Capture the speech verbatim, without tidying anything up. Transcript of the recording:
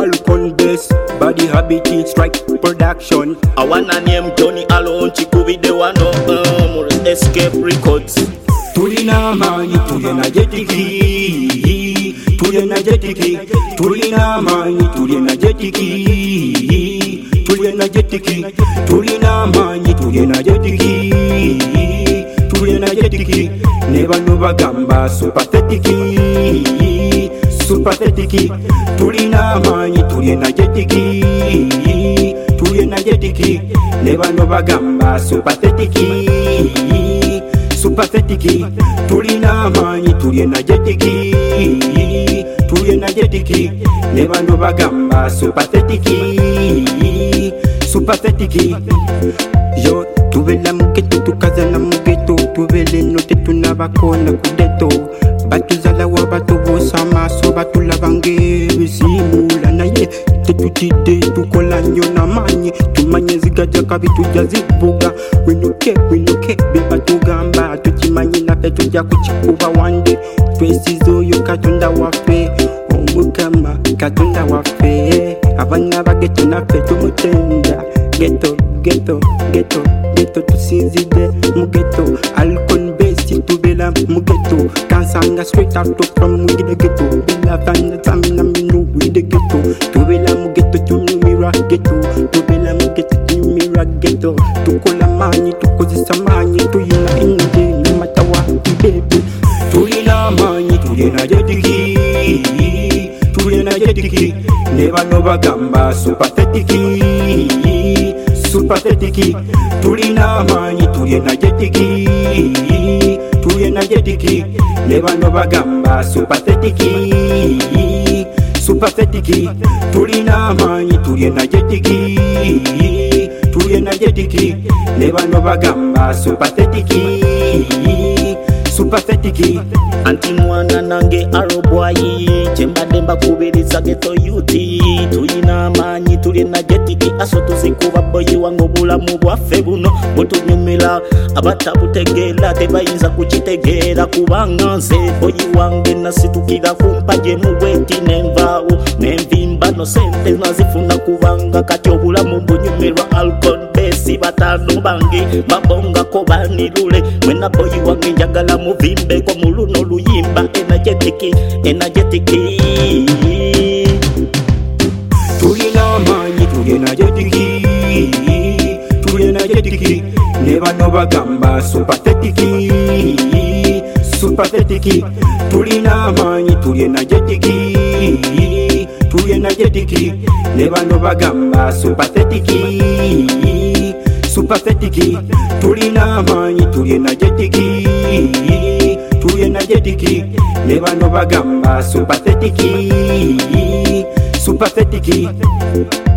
Alcon Bass, Body Habit, Strike Production. I wanna name Johnny Alone, Chikubi the one of um, Escape Records. Tulina mani, tulina jetiki, tulina jetiki, tulina mani, tulina jetiki, tulina jetiki, tulina mani, tulina jetiki, tulina jetiki. Never know bagamba, superthetiki, superthetiki. Tulina mani, tulina jetiki, tulina jetiki. Never know bagamba, superthetiki, superthetiki. Tulina mani, tulina jetiki, tulina jetiki. Never know bagamba, superthetiki, superthetiki. Yo, tuvela mugeto, tukazana mugeto, tuvele note tunabakona kudeto. Batuzala wa batu bosa maso batula bange bisimula naye tetutide tukola nyo na manye tumanye zigaja kabitu jazivuga winoke winoke beba tugamba tukimanye na petu ja kuchikuba wande twesizo yo katonda wafe omukama katonda wafe abana bageto na petu mutenda geto geto geto geto tusinzide mugeto Alcon Bass tubela mugeto kansanga straight out from the ghetto bila fanya tamina minu with the ghetto tubela mugeto tumira ghetto tubela mugeto tumira ghetto tukola mani tukozisa mani tuyina inje namatawa baby tulina mani tulina jetiki tulina jetiki never know bagamba superthetiki superthetiki. Tulina mani, tulina jetiki, tulina jetiki. Never know bagamba, superthetiki, superthetiki. Tulina mani, tulina jetiki, tulina jetiki. Never know bagamba, superthetiki, superthetiki. Anti mwana nange arobwayi chemba demba kubiriza geto yuti tulina manyi tulina jetiki aso tuzikuba boyi wango bulamu bwaffe buno butunyumira abatabutegeera tebayinza kukitegera kubanga nze boyi wange nasitukira kumpaje mu bweti nenvaawo nenvimba no sente nazifuna kubanga kati obulamu bunyumirwa Alcon Bass batano bange babonga ko banirule mwena boyi wange njagala muvimbe ko muluno luyimba energetiki energetiki. Tulina mani, tulina jetiki, tulina jetiki. Never know bagamba, superthetiki, superthetiki. Tulina mani, tulina jetiki, tulina jetiki. Never know bagamba, superthetiki, superthetiki. Tulina mani, tulina jetiki, tulina jetiki. Never know bagamba, superthetiki, superthetiki.